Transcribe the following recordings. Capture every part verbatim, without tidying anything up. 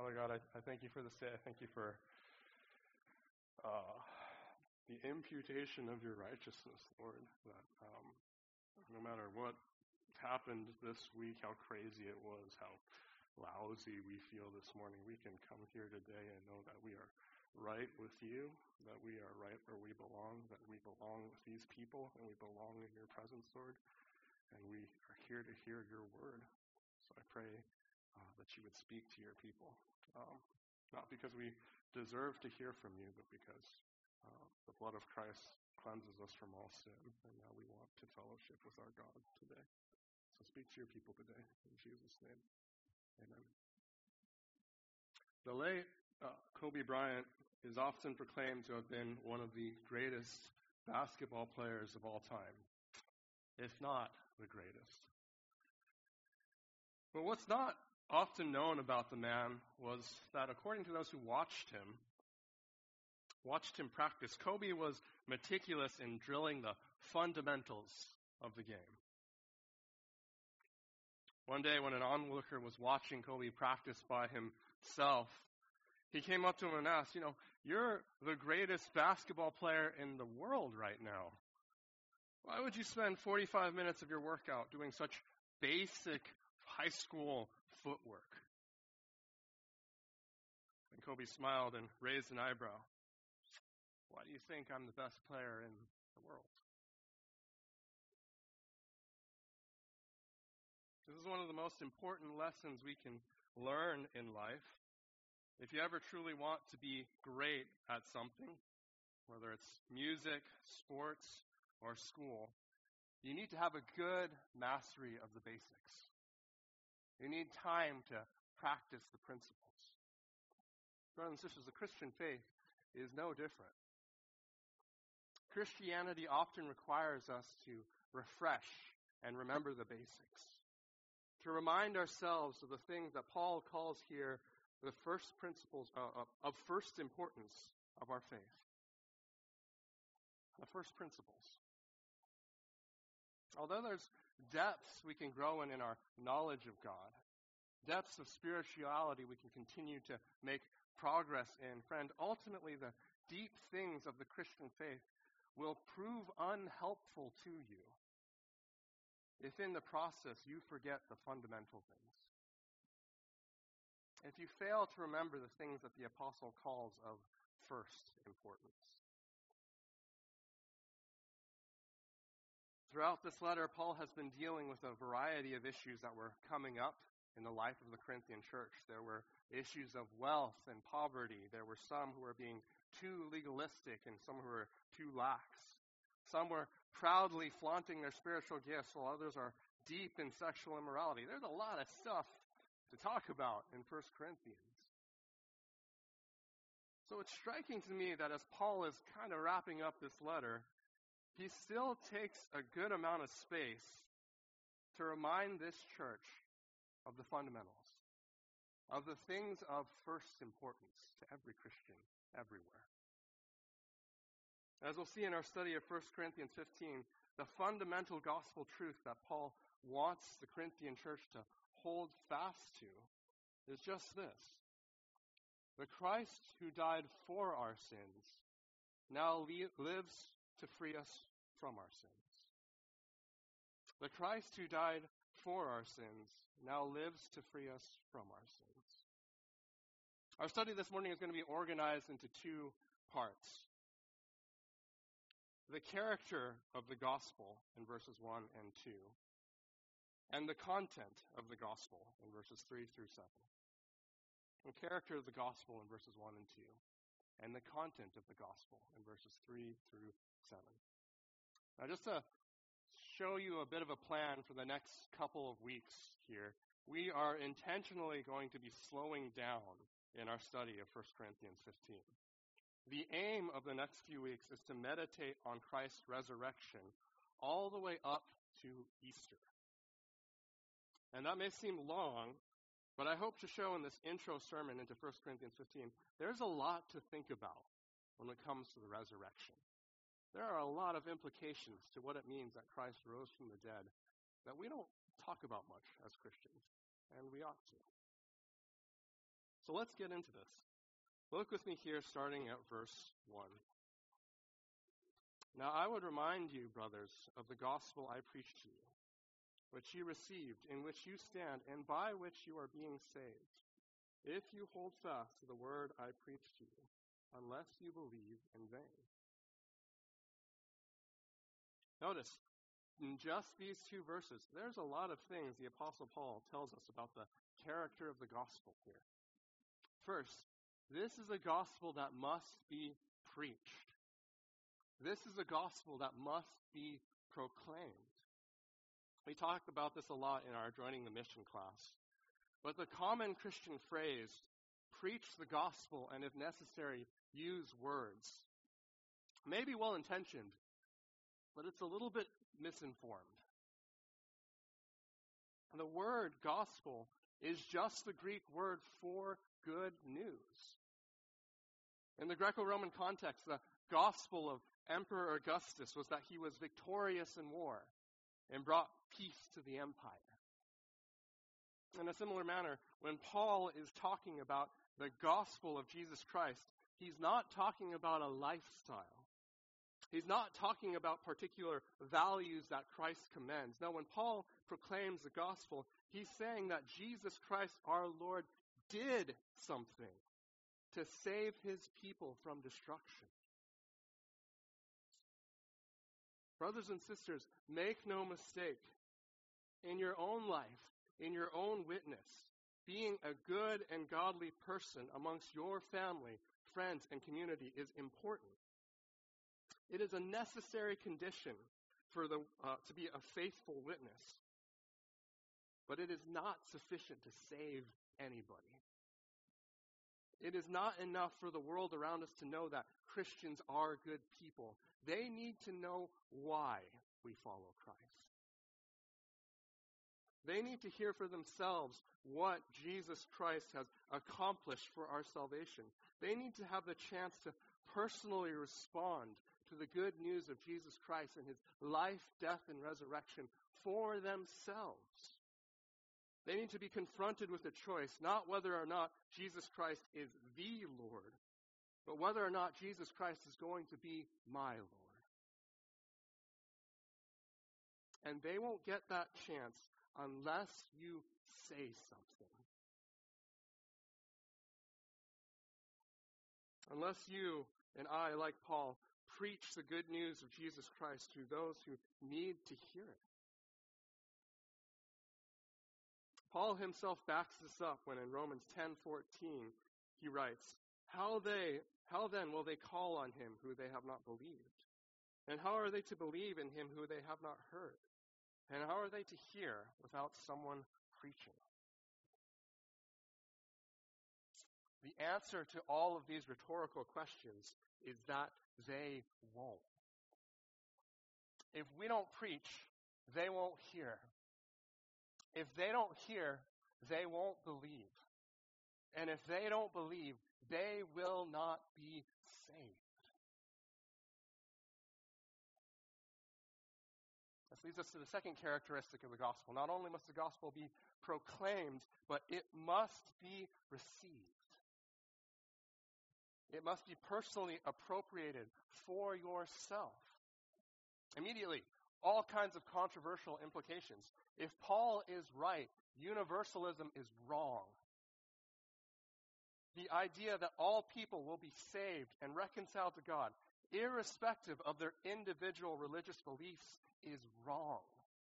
Father God, I, I thank you for this day. I thank you for uh, the imputation of your righteousness, Lord, that um, no matter what happened this week, how crazy it was, how lousy we feel this morning, we can come here today and know that we are right with you, that we are right where we belong, that we belong with these people, and we belong in your presence, Lord, and we are here to hear your word. So I pray uh, that you would speak to your people, um, not because we deserve to hear from you, but because uh, the blood of Christ cleanses us from all sin, and now we want to fellowship with our God today. So speak to your people today, in Jesus' name. Amen. The late uh, Kobe Bryant is often proclaimed to have been one of the greatest basketball players of all time, if not the greatest. But what's not often known about the man was that according to those who watched him, watched him practice, Kobe was meticulous in drilling the fundamentals of the game. One day when an onlooker was watching Kobe practice by himself, he came up to him and asked, you know, you're the greatest basketball player in the world right now. Why would you spend forty-five minutes of your workout doing such basic high school footwork? And Kobe smiled and raised an eyebrow. Why do you think I'm the best player in the world? This is one of the most important lessons we can learn in life. If you ever truly want to be great at something, whether it's music, sports, or school, you need to have a good mastery of the basics. You need time to practice the principles. Brothers and sisters, the Christian faith is no different. Christianity often requires us to refresh and remember the basics, to remind ourselves of the things that Paul calls here the first principles uh, of, of first importance of our faith. The first principles. Although there's depths we can grow in in our knowledge of God, depths of spirituality we can continue to make progress in, friend, ultimately the deep things of the Christian faith will prove unhelpful to you if in the process you forget the fundamental things. If you fail to remember the things that the apostle calls of first importance. Throughout this letter, Paul has been dealing with a variety of issues that were coming up in the life of the Corinthian church. There were issues of wealth and poverty. There were some who were being too legalistic and some who were too lax. Some were proudly flaunting their spiritual gifts while others are deep in sexual immorality. There's a lot of stuff to talk about in First Corinthians. So it's striking to me that as Paul is kind of wrapping up this letter, he still takes a good amount of space to remind this church of the fundamentals, of the things of first importance to every Christian everywhere. As we'll see in our study of First Corinthians fifteen, the fundamental gospel truth that Paul wants the Corinthian church to hold fast to is just this. The Christ who died for our sins now le- lives to free us from our sins. The Christ who died for our sins now lives to free us from our sins. Our study this morning is going to be organized into two parts. The character of the gospel in verses one and two, and the content of the gospel in verses three through seven. The character of the gospel in verses one and two, and the content of the gospel in verses three through seven. Now, just to show you a bit of a plan for the next couple of weeks here, we are intentionally going to be slowing down in our study of First Corinthians fifteen. The aim of the next few weeks is to meditate on Christ's resurrection all the way up to Easter. And that may seem long, but I hope to show in this intro sermon into First Corinthians fifteen, there's a lot to think about when it comes to the resurrection. There are a lot of implications to what it means that Christ rose from the dead that we don't talk about much as Christians, and we ought to. So let's get into this. Look with me here, starting at verse one. Now I would remind you, brothers, of the gospel I preached to you, which you received, in which you stand, and by which you are being saved, if you hold fast to the word I preached to you, unless you believe in vain. Notice, in just these two verses, there's a lot of things the Apostle Paul tells us about the character of the gospel here. First, this is a gospel that must be preached. This is a gospel that must be proclaimed. We talked about this a lot in our Joining the Mission class. But the common Christian phrase, preach the gospel and if necessary, use words, may be well-intentioned, but it's a little bit misinformed. And the word gospel is just the Greek word for good news. In the Greco-Roman context, the gospel of Emperor Augustus was that he was victorious in war and brought peace to the empire. In a similar manner, when Paul is talking about the gospel of Jesus Christ, he's not talking about a lifestyle. He's not talking about particular values that Christ commends. No, when Paul proclaims the gospel, he's saying that Jesus Christ, our Lord, did something to save his people from destruction. Brothers and sisters, make no mistake. In your own life, in your own witness, being a good and godly person amongst your family, friends, and community is important. It is a necessary condition for the uh, to be a faithful witness. But it is not sufficient to save anybody. It is not enough for the world around us to know that Christians are good people. They need to know why we follow Christ. They need to hear for themselves what Jesus Christ has accomplished for our salvation. They need to have the chance to personally respond to the good news of Jesus Christ and his life, death, and resurrection for themselves. They need to be confronted with a choice, not whether or not Jesus Christ is the Lord, but whether or not Jesus Christ is going to be my Lord. And they won't get that chance unless you say something. Unless you and I, like Paul, preach the good news of Jesus Christ to those who need to hear it. Paul himself backs this up when in Romans ten fourteen he writes, How they, how then will they call on him who they have not believed? And how are they to believe in him who they have not heard? And how are they to hear without someone preaching? The answer to all of these rhetorical questions is that they won't. If we don't preach, they won't hear. If they don't hear, they won't believe. And if they don't believe, they will not be saved. This leads us to the second characteristic of the gospel. Not only must the gospel be proclaimed, but it must be received. It must be personally appropriated for yourself. Immediately, all kinds of controversial implications. If Paul is right, universalism is wrong. The idea that all people will be saved and reconciled to God, irrespective of their individual religious beliefs, is wrong.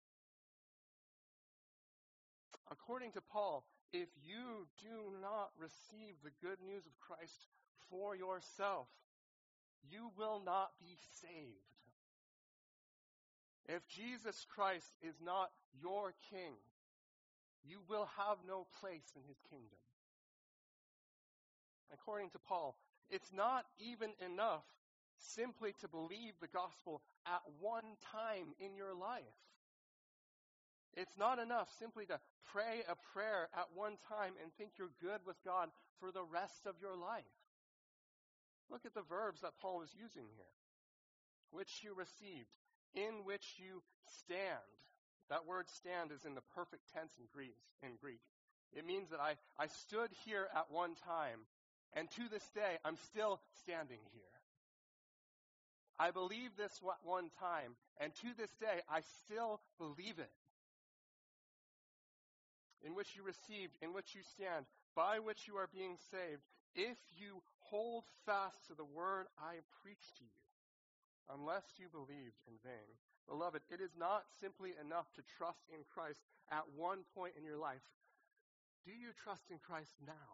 According to Paul, if you do not receive the good news of Christ for yourself, you will not be saved. If Jesus Christ is not your king, you will have no place in his kingdom. According to Paul, it's not even enough simply to believe the gospel at one time in your life. It's not enough simply to pray a prayer at one time and think you're good with God for the rest of your life. Look at the verbs that Paul is using here. Which you received, in which you stand. That word stand is in the perfect tense in Greek. In Greek. It means that I, I stood here at one time, and to this day, I'm still standing here. I believed this one time, and to this day, I still believe it. In which you received, in which you stand, by which you are being saved, if you hold fast to the word I preached to you, unless you believed in vain. Beloved, it is not simply enough to trust in Christ at one point in your life. Do you trust in Christ now?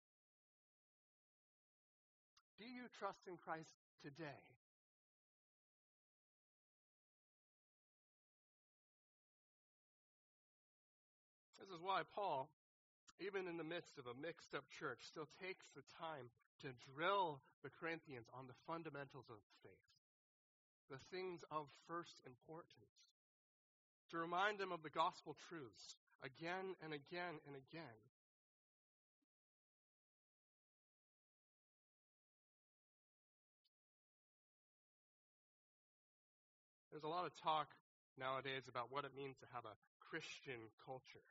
Do you trust in Christ today? This is why Paul, even in the midst of a mixed-up church, still takes the time to drill the Corinthians on the fundamentals of faith, the things of first importance, to remind them of the gospel truths again and again and again. There's a lot of talk nowadays about what it means to have a Christian culture.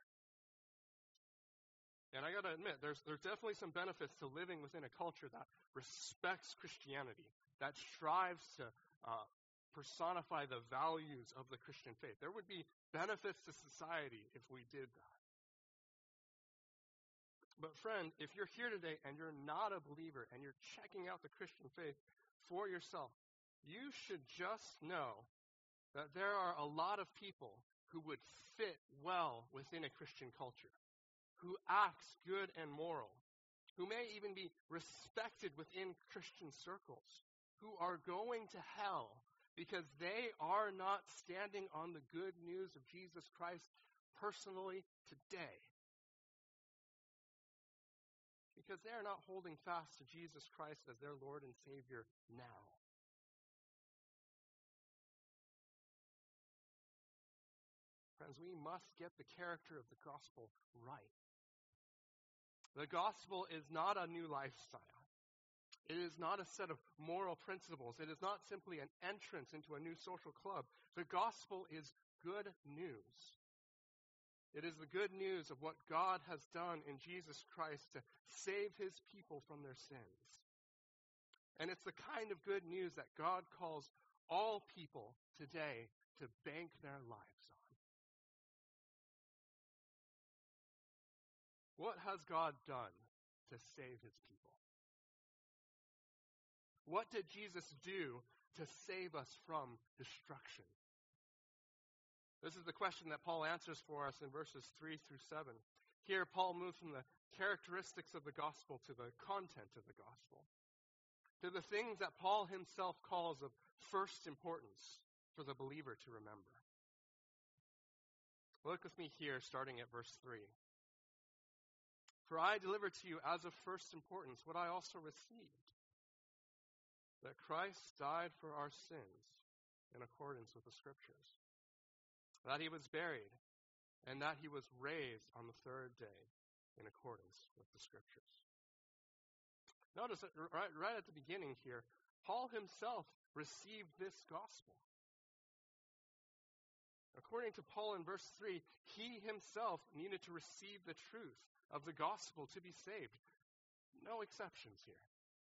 And I got to admit, there's there's definitely some benefits to living within a culture that respects Christianity, that strives to uh, personify the values of the Christian faith. There would be benefits to society if we did that. But friend, if you're here today and you're not a believer and you're checking out the Christian faith for yourself, you should just know that there are a lot of people who would fit well within a Christian culture, who acts good and moral, who may even be respected within Christian circles, who are going to hell because they are not standing on the good news of Jesus Christ personally today. Because they are not holding fast to Jesus Christ as their Lord and Savior now. Friends, we must get the character of the gospel right. The gospel is not a new lifestyle. It is not a set of moral principles. It is not simply an entrance into a new social club. The gospel is good news. It is the good news of what God has done in Jesus Christ to save his people from their sins. And it's the kind of good news that God calls all people today to bank their lives on. What has God done to save his people? What did Jesus do to save us from destruction? This is the question that Paul answers for us in verses three through seven. Here, Paul moves from the characteristics of the gospel to the content of the gospel, to the things that Paul himself calls of first importance for the believer to remember. Look with me here, starting at verse three. For I delivered to you as of first importance what I also received, that Christ died for our sins in accordance with the Scriptures, that he was buried, and that he was raised on the third day in accordance with the Scriptures. Notice that right, right at the beginning here, Paul himself received this gospel. According to Paul in verse three, he himself needed to receive the truth of the gospel to be saved. No exceptions here.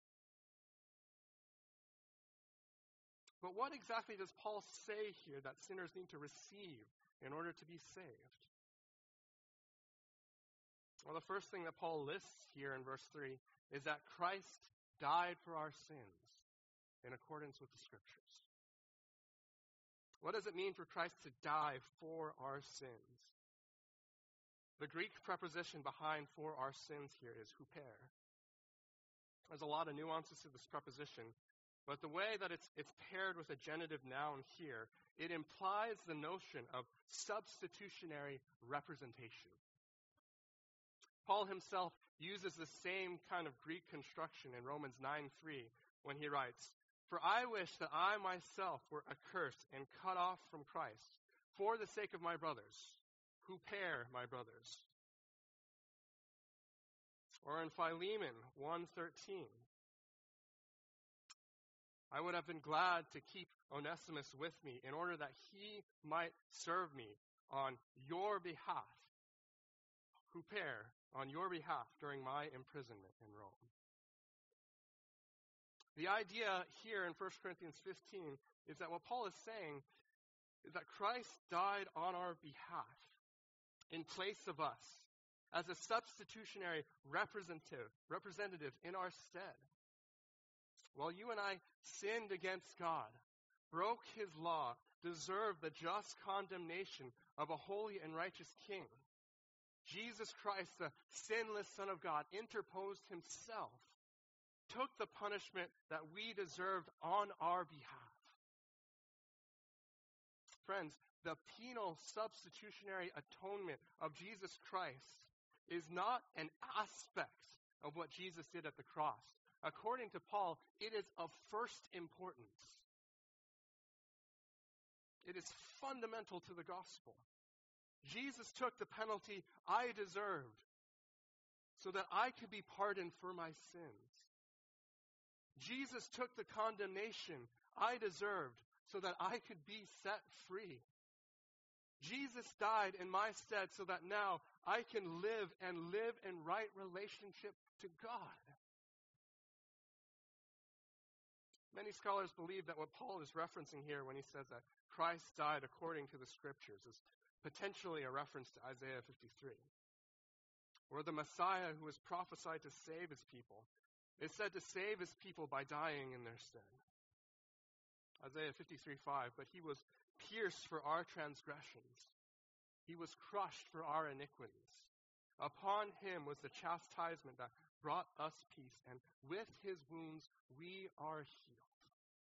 But what exactly does Paul say here that sinners need to receive in order to be saved? Well, the first thing that Paul lists here in verse three is that Christ died for our sins in accordance with the Scriptures. What does it mean for Christ to die for our sins? The Greek preposition behind for our sins here is huper. There's a lot of nuances to this preposition, but the way that it's, it's paired with a genitive noun here, it implies the notion of substitutionary representation. Paul himself uses the same kind of Greek construction in Romans nine three when he writes, "For I wish that I myself were accursed and cut off from Christ for the sake of my brothers, huper my brothers." Or in Philemon one thirteen, "I would have been glad to keep Onesimus with me in order that he might serve me on your behalf." Huper on your behalf during my imprisonment in Rome. The idea here in First Corinthians fifteen is that what Paul is saying is that Christ died on our behalf in place of us as a substitutionary representative, representative in our stead. While you and I sinned against God, broke his law, deserved the just condemnation of a holy and righteous king, Jesus Christ, the sinless Son of God, interposed himself, took the punishment that we deserved on our behalf. Friends, the penal substitutionary atonement of Jesus Christ is not an aspect of what Jesus did at the cross. According to Paul, it is of first importance. It is fundamental to the gospel. Jesus took the penalty I deserved so that I could be pardoned for my sins. Jesus took the condemnation I deserved so that I could be set free. Jesus died in my stead so that now I can live and live in right relationship to God. Many scholars believe that what Paul is referencing here when he says that Christ died according to the Scriptures is potentially a reference to Isaiah fifty-three, where the Messiah who was prophesied to save his people is said to save his people by dying in their sin. Isaiah fifty-three five, but he was pierced for our transgressions. He was crushed for our iniquities. Upon him was the chastisement that brought us peace, and with his wounds we are healed.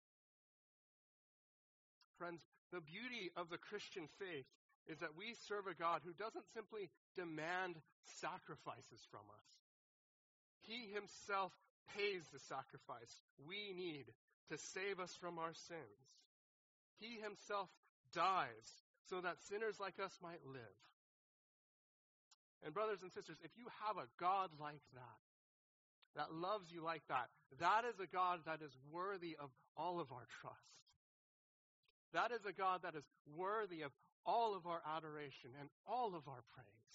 Friends, the beauty of the Christian faith is that we serve a God who doesn't simply demand sacrifices from us. He himself pays the sacrifice we need to save us from our sins. He himself dies so that sinners like us might live. And brothers and sisters, if you have a God like that, that loves you like that, that is a God that is worthy of all of our trust. That is a God that is worthy of all of our adoration and all of our praise.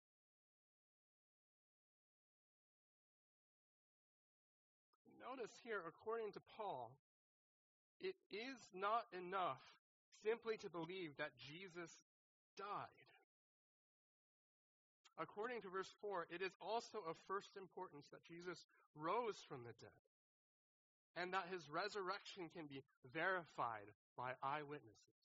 Notice here, according to Paul, it is not enough simply to believe that Jesus died. According to verse four, it is also of first importance that Jesus rose from the dead and that his resurrection can be verified by eyewitnesses.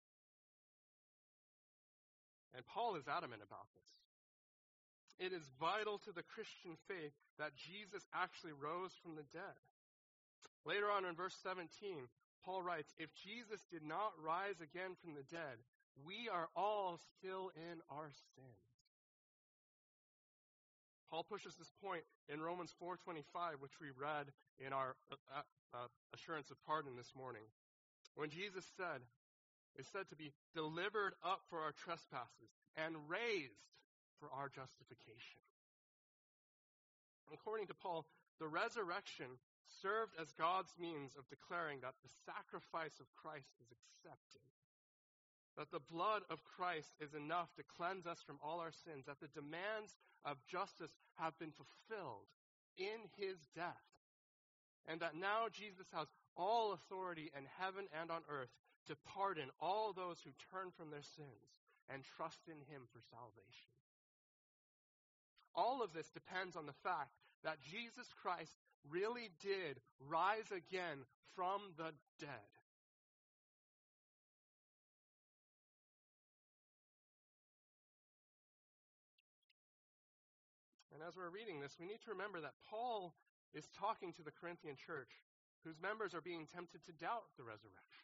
And Paul is adamant about this. It is vital to the Christian faith that Jesus actually rose from the dead. Later on in verse seventeen, Paul writes, if Jesus did not rise again from the dead, we are all still in our sins. Paul pushes this point in Romans four twenty-five, which we read in our uh, uh, assurance of pardon this morning. When Jesus said, is said to be delivered up for our trespasses and raised for our justification. According to Paul, the resurrection served as God's means of declaring that the sacrifice of Christ is accepted, that the blood of Christ is enough to cleanse us from all our sins, that the demands of justice have been fulfilled in his death, and that now Jesus has all authority in heaven and on earth to pardon all those who turn from their sins and trust in him for salvation. All of this depends on the fact that Jesus Christ really did rise again from the dead. And as we're reading this, we need to remember that Paul is talking to the Corinthian church, whose members are being tempted to doubt the resurrection.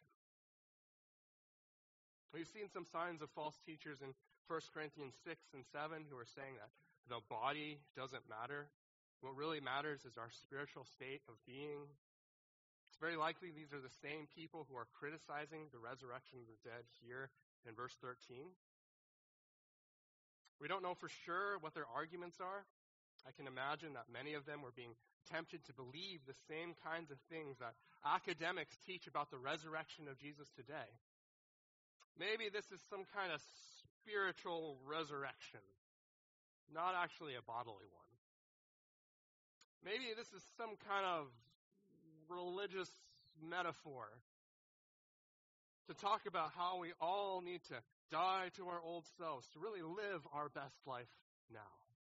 We've seen some signs of false teachers in First Corinthians six and seven who are saying that the body doesn't matter. What really matters is our spiritual state of being. It's very likely these are the same people who are criticizing the resurrection of the dead here in verse thirteen. We don't know for sure what their arguments are. I can imagine that many of them were being tempted to believe the same kinds of things that academics teach about the resurrection of Jesus today. Maybe this is some kind of spiritual resurrection. not actually a bodily one. Maybe this is some kind of religious metaphor to talk about how we all need to die to our old selves, to really live our best life now.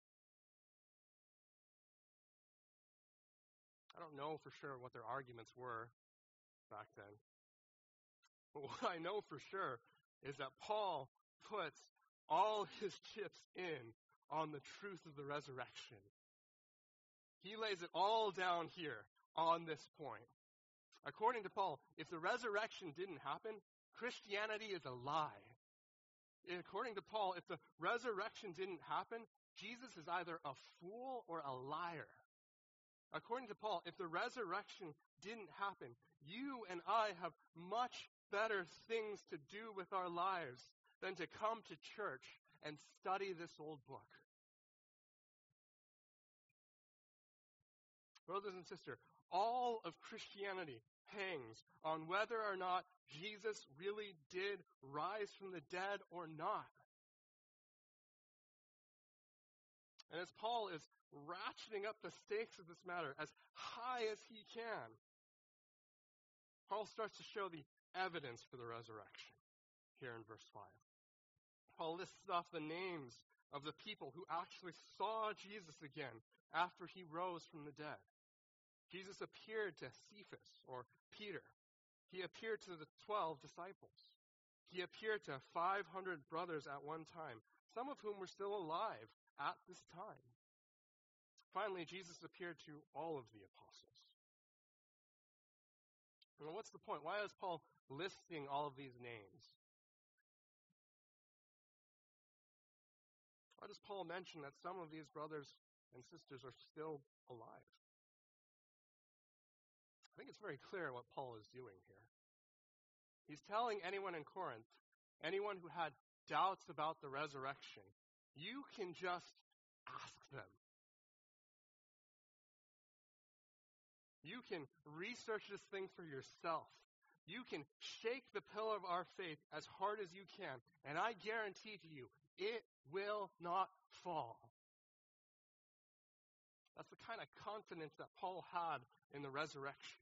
I don't know for sure what their arguments were back then. But what I know for sure is that Paul puts all his chips in on the truth of the resurrection. He lays it all down here on this point. According to Paul, if the resurrection didn't happen, Christianity is a lie. According to Paul, if the resurrection didn't happen, Jesus is either a fool or a liar. According to Paul, if the resurrection didn't happen, you and I have much better things to do with our lives than to come to church and study this old book. Brothers and sisters, all of Christianity hangs on whether or not Jesus really did rise from the dead or not. And as Paul is ratcheting up the stakes of this matter as high as he can, Paul starts to show the evidence for the resurrection here in verse five. Paul lists off the names of the people who actually saw Jesus again after he rose from the dead. Jesus appeared to Cephas, or Peter. He appeared to the twelve disciples. He appeared to five hundred brothers at one time, some of whom were still alive at this time. Finally, Jesus appeared to all of the apostles. Well, what's the point? Why is Paul listing all of these names? Why does Paul mention that some of these brothers and sisters are still alive? I think it's very clear what Paul is doing here. He's telling anyone in Corinth, anyone who had doubts about the resurrection, you can just ask them. You can research this thing for yourself. You can shake the pillar of our faith as hard as you can, and I guarantee to you, it will not fall. That's the kind of confidence that Paul had in the resurrection.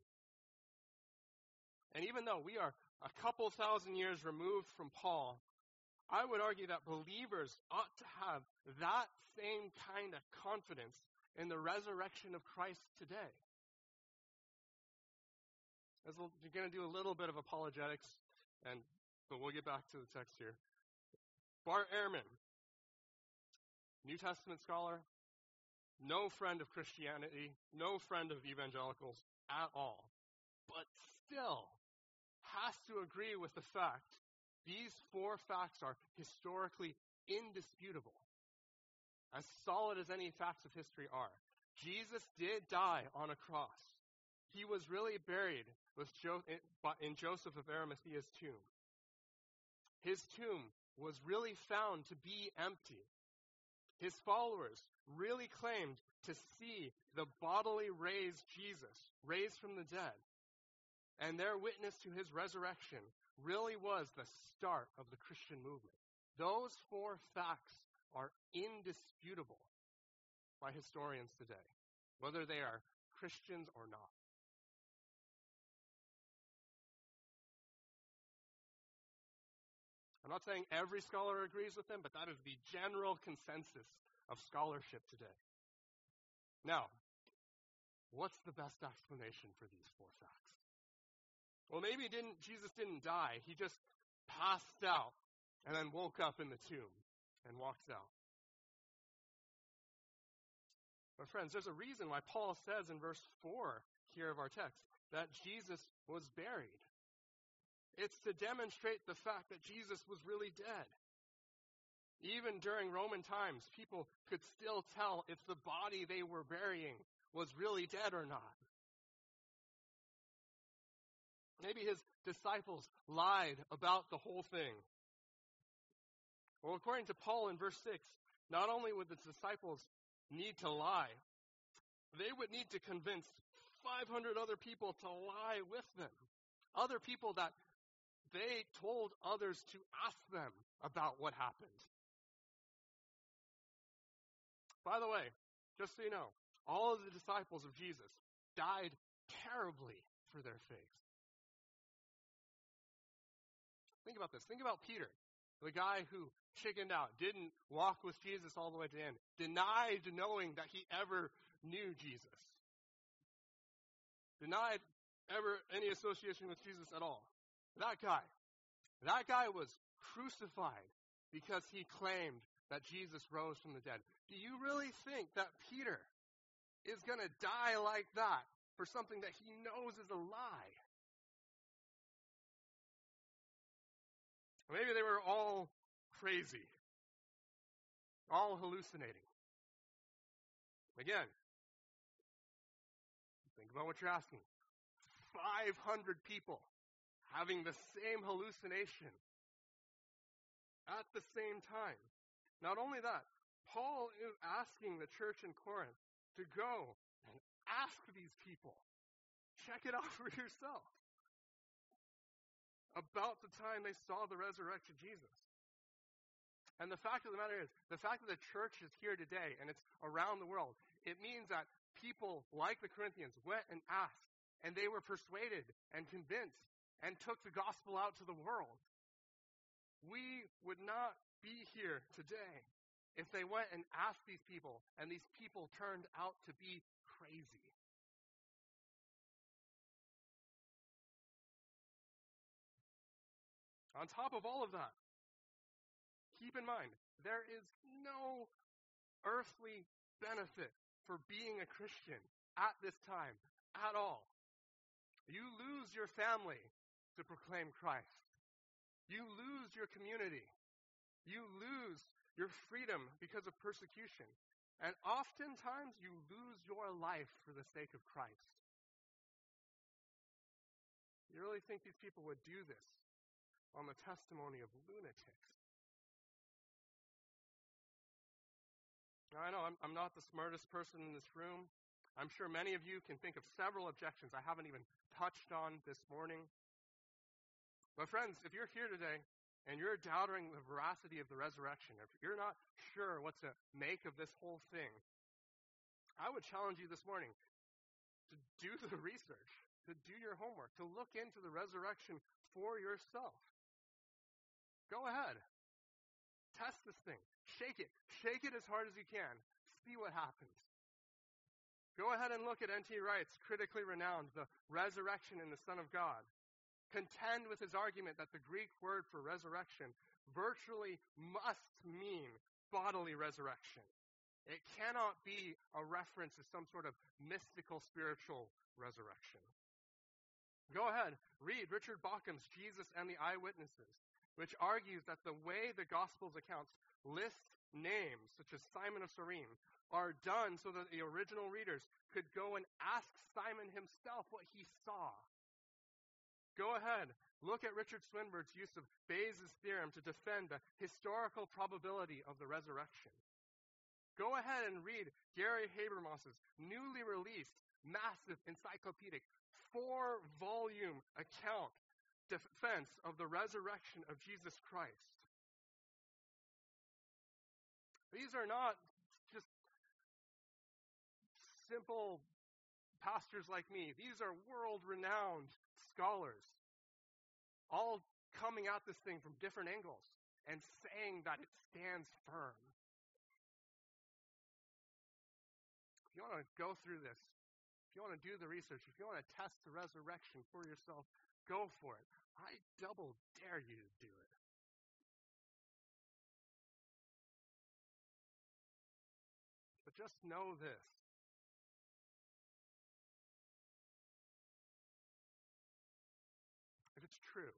And even though we are a couple thousand years removed from Paul, I would argue that believers ought to have that same kind of confidence in the resurrection of Christ today. As we're going to do a little bit of apologetics, and but we'll get back to the text here. Bart Ehrman, New Testament scholar, no friend of Christianity, no friend of evangelicals at all, but still has to agree with the fact these four facts are historically indisputable, as solid as any facts of history are. Jesus did die on a cross. He was really buried with jo- in Joseph of Arimathea's tomb. His tomb was really found to be empty. His followers really claimed to see the bodily raised Jesus, raised from the dead. And their witness to his resurrection really was the start of the Christian movement. Those four facts are indisputable by historians today, whether they are Christians or not. I'm not saying every scholar agrees with them, but that is the general consensus of scholarship today. Now, what's the best explanation for these four facts? Well, maybe didn't, Jesus didn't die. He just passed out and then woke up in the tomb and walked out. But friends, there's a reason why Paul says in verse four here of our text that Jesus was buried. It's to demonstrate the fact that Jesus was really dead. Even during Roman times, people could still tell if the body they were burying was really dead or not. Maybe his disciples lied about the whole thing. Well, according to Paul in verse six, not only would the disciples need to lie, they would need to convince five hundred other people to lie with them. Other people that they told others to ask them about what happened. By the way, just so you know, all of the disciples of Jesus died terribly for their faith. Think about this. Think about Peter, the guy who chickened out, didn't walk with Jesus all the way to the end, denied knowing that he ever knew Jesus, denied ever any association with Jesus at all. That guy, that guy was crucified because he claimed that Jesus rose from the dead. Do you really think that Peter is going to die like that for something that he knows is a lie? Maybe they were all crazy, all hallucinating. Again, think about what you're asking. five hundred people having the same hallucination at the same time. Not only that, Paul is asking the church in Corinth to go and ask these people, check it out for yourself, about the time they saw the resurrected Jesus. And the fact of the matter is, the fact that the church is here today and it's around the world, it means that people like the Corinthians went and asked, and they were persuaded and convinced and took the gospel out to the world. We would not be here today if they went and asked these people, and these people turned out to be crazy. On top of all of that, keep in mind, there is no earthly benefit for being a Christian at this time at all. You lose your family to proclaim Christ. You lose your community. You lose your freedom because of persecution. And oftentimes you lose your life for the sake of Christ. You really think these people would do this on the testimony of lunatics? Now, I know I'm, I'm not the smartest person in this room. I'm sure many of you can think of several objections I haven't even touched on this morning. But friends, if you're here today and you're doubting the veracity of the resurrection, if you're not sure what to make of this whole thing, I would challenge you this morning to do the research, to do your homework, to look into the resurrection for yourself. Go ahead. Test this thing. Shake it. Shake it as hard as you can. See what happens. Go ahead and look at N T Wright's critically renowned The Resurrection in the Son of God. Contend with his argument that the Greek word for resurrection virtually must mean bodily resurrection. It cannot be a reference to some sort of mystical spiritual resurrection. Go ahead, read Richard Bauckham's Jesus and the Eyewitnesses, which argues that the way the Gospels accounts list names, such as Simon of Cyrene, are done so that the original readers could go and ask Simon himself what he saw. Go ahead, look at Richard Swinburne's use of Bayes' theorem to defend the historical probability of the resurrection. Go ahead and read Gary Habermas's newly released, massive, encyclopedic, four-volume account defense of the resurrection of Jesus Christ. These are not just simple pastors like me. These are world-renowned scholars, all coming at this thing from different angles and saying that it stands firm. If you want to go through this, if you want to do the research, if you want to test the resurrection for yourself, go for it. I double dare you to do it. But just know this. If it's true,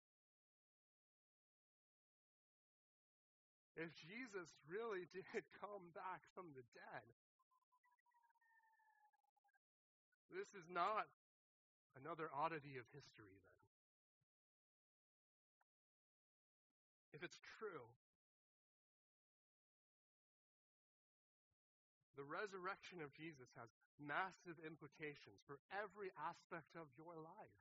if Jesus really did come back from the dead, this is not another oddity of history then. If it's true, the resurrection of Jesus has massive implications for every aspect of your life.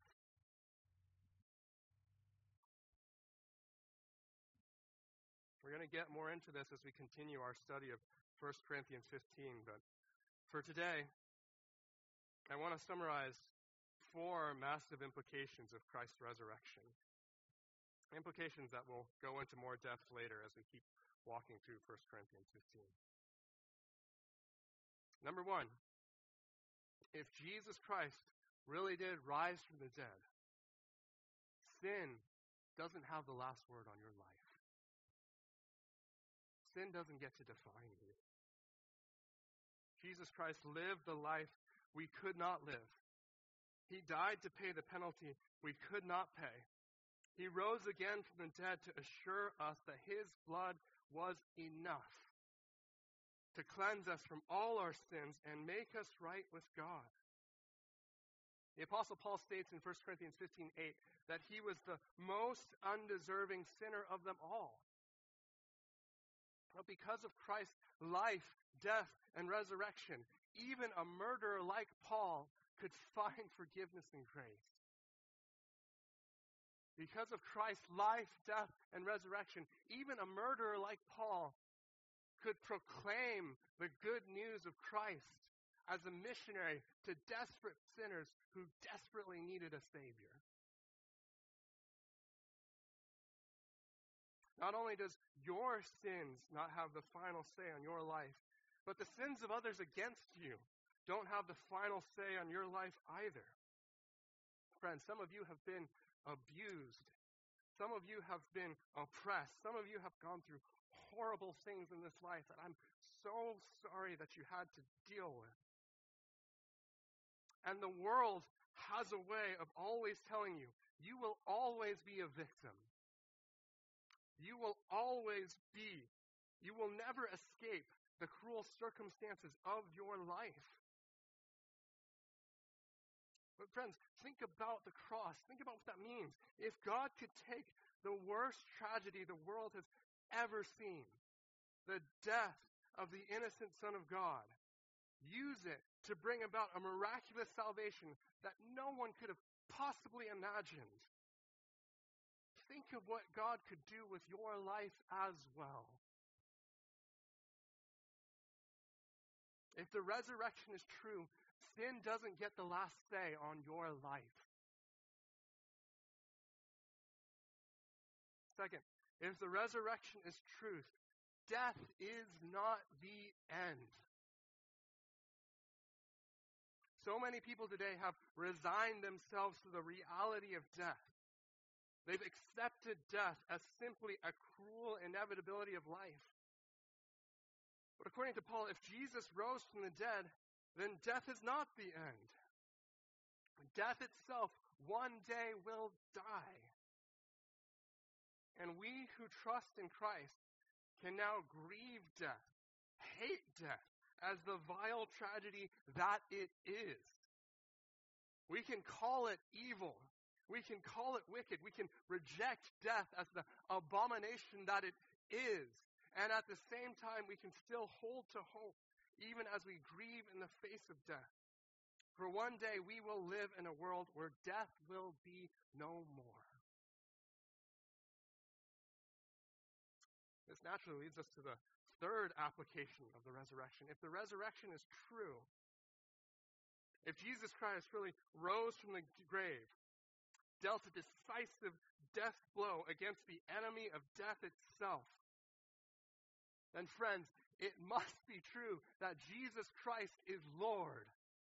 We're going to get more into this as we continue our study of First Corinthians fifteen, but for today, I want to summarize four massive implications of Christ's resurrection. Implications that we'll go into more depth later as we keep walking through First Corinthians fifteen. Number one, if Jesus Christ really did rise from the dead, sin doesn't have the last word on your life. Sin doesn't get to define you. Jesus Christ lived the life we could not live. He died to pay the penalty we could not pay. He rose again from the dead to assure us that his blood was enough to cleanse us from all our sins and make us right with God. The Apostle Paul states in First Corinthians fifteen eight that he was the most undeserving sinner of them all. But because of Christ's life, death, and resurrection, even a murderer like Paul could find forgiveness and grace. Because of Christ's life, death, and resurrection, even a murderer like Paul could proclaim the good news of Christ as a missionary to desperate sinners who desperately needed a Savior. Not only does your sins not have the final say on your life, but the sins of others against you don't have the final say on your life either. Friends, some of you have been abused. Some of you have been oppressed. Some of you have gone through horrible things in this life that I'm so sorry that you had to deal with. And the world has a way of always telling you, you will always be a victim. You will always be, you will never escape the cruel circumstances of your life. But friends, think about the cross. Think about what that means. If God could take the worst tragedy the world has ever seen, the death of the innocent Son of God, use it to bring about a miraculous salvation that no one could have possibly imagined, think of what God could do with your life as well. If the resurrection is true, sin doesn't get the last say on your life. Second, if the resurrection is truth, death is not the end. So many people today have resigned themselves to the reality of death. They've accepted death as simply a cruel inevitability of life. But according to Paul, if Jesus rose from the dead, then death is not the end. Death itself one day will die. And we who trust in Christ can now grieve death, hate death, as the vile tragedy that it is. We can call it evil. We can call it wicked. We can reject death as the abomination that it is. And at the same time, we can still hold to hope, even as we grieve in the face of death. For one day, we will live in a world where death will be no more. This naturally leads us to the third application of the resurrection. If the resurrection is true, if Jesus Christ really rose from the grave, dealt a decisive death blow against the enemy of death itself, then friends, it must be true that Jesus Christ is Lord.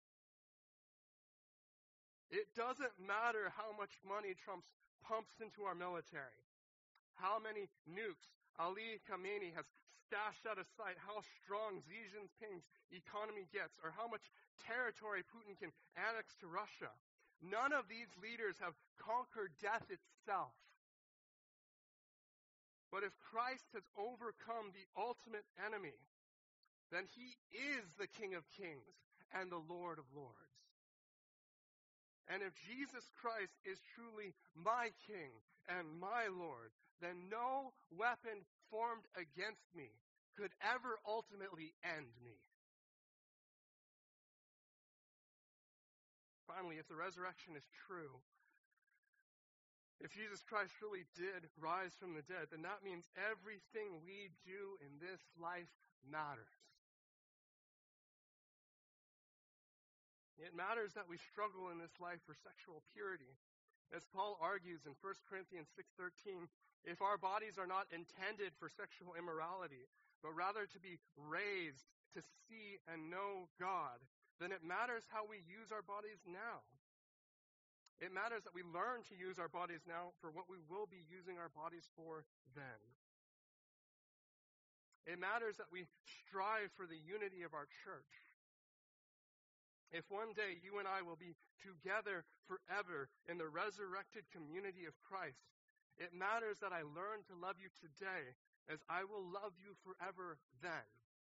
It doesn't matter how much money Trump pumps into our military, how many nukes Ali Khamenei has stashed out of sight, how strong Xi Jinping's economy gets, or how much territory Putin can annex to Russia. None of these leaders have conquered death itself. But if Christ has overcome the ultimate enemy, then he is the King of Kings and the Lord of Lords. And if Jesus Christ is truly my King and my Lord, then no weapon formed against me could ever ultimately end me. Finally, if the resurrection is true, If Jesus Christ really did rise from the dead, then that means everything we do in this life matters. It matters that we struggle in this life for sexual purity. As Paul argues in First Corinthians six thirteen, if our bodies are not intended for sexual immorality, but rather to be raised to see and know God, then it matters how we use our bodies now. It matters that we learn to use our bodies now for what we will be using our bodies for then. It matters that we strive for the unity of our church. If one day you and I will be together forever in the resurrected community of Christ, it matters that I learn to love you today as I will love you forever then.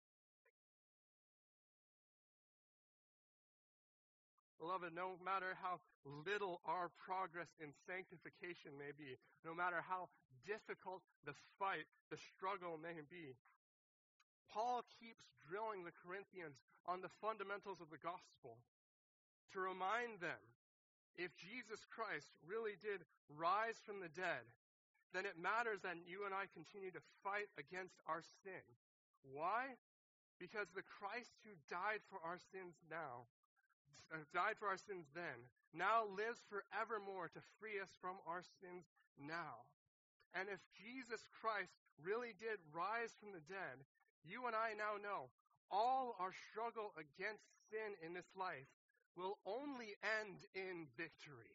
Beloved, no matter how little our progress in sanctification may be, no matter how difficult the fight, the struggle may be, Paul keeps drilling the Corinthians on the fundamentals of the gospel to remind them, if Jesus Christ really did rise from the dead, then it matters that you and I continue to fight against our sin. Why? Because the Christ who died for our sins now, uh, died for our sins then, now lives forevermore to free us from our sins now. And if Jesus Christ really did rise from the dead, you and I now know all our struggle against sin in this life will only end in victory.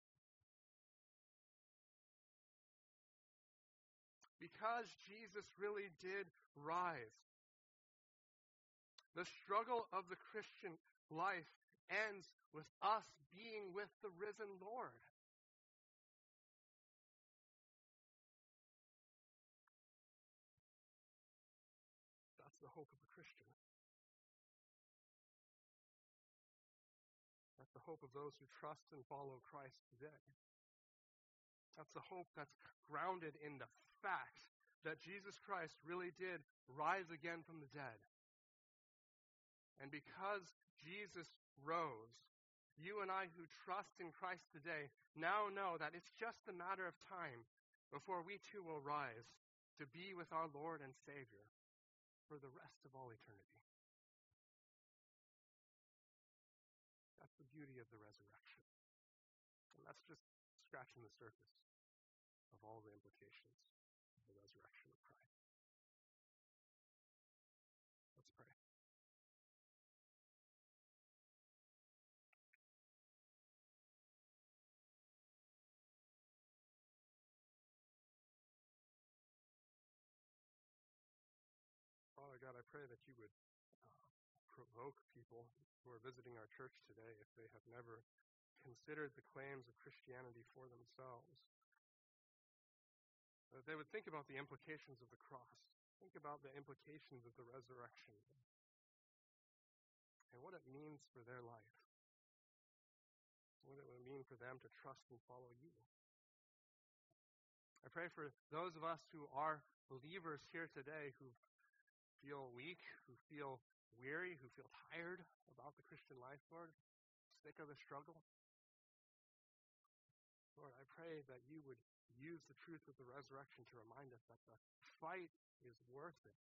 Because Jesus really did rise, the struggle of the Christian life ends with us being with the risen Lord. That's the hope of the Christian. That's the hope of those who trust and follow Christ today. That's the hope that's grounded in the fact that Jesus Christ really did rise again from the dead. And because Jesus rose, you and I who trust in Christ today now know that it's just a matter of time before we too will rise to be with our Lord and Savior for the rest of all eternity. That's the beauty of the resurrection. And that's just scratching the surface of all the implications of the resurrection of Christ. Let's pray. Father God, I pray that you would uh, provoke people who are visiting our church today, if they have never considered the claims of Christianity for themselves, that they would think about the implications of the cross, think about the implications of the resurrection, and what it means for their life, what it would mean for them to trust and follow you. I pray for those of us who are believers here today who feel weak, who feel weary, who feel tired about the Christian life, Lord, sick of the struggle. Lord, I pray that you would use the truth of the resurrection to remind us that the fight is worth it.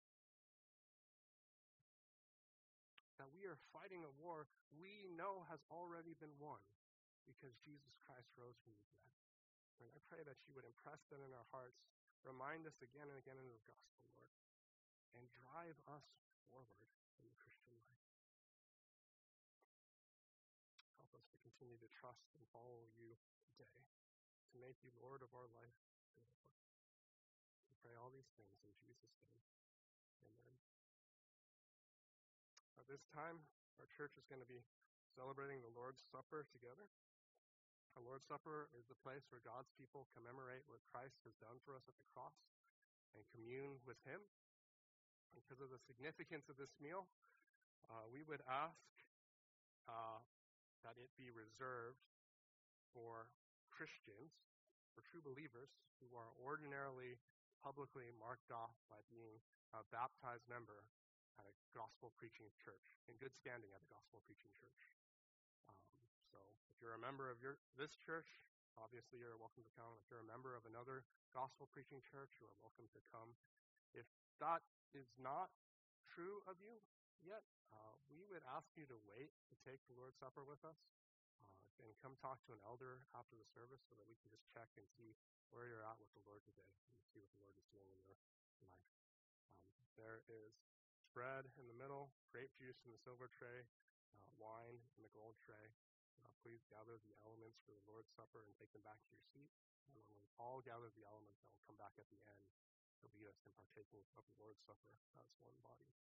That we are fighting a war we know has already been won because Jesus Christ rose from the dead. And I pray that you would impress that in our hearts, remind us again and again in the gospel, Lord, and drive us forward in the Christian life. Help us to continue to trust and follow you today, to make you Lord of our life. We pray all these things in Jesus' name. Amen. At this time, our church is going to be celebrating the Lord's Supper together. The Lord's Supper is the place where God's people commemorate what Christ has done for us at the cross and commune with him. Because of the significance of this meal, uh, we would ask uh, that it be reserved for Christians, for true believers who are ordinarily publicly marked off by being a baptized member at a gospel-preaching church, in good standing at a gospel-preaching church. Um, so if you're a member of your this church, obviously you're welcome to come. If you're a member of another gospel preaching church, you are welcome to come. If that is not true of you yet, uh, we would ask you to wait to take the Lord's Supper with us, uh, and come talk to an elder after the service so that we can just check and see where you're at with the Lord today and see what the Lord is doing in your life. Um, there is bread in the middle, grape juice in the silver tray, uh, wine in the gold tray. Uh, please gather the elements for the Lord's Supper and take them back to your seat. And when we all gather the elements, I will come back at the end to lead us in partaking of the Lord's Supper as one body.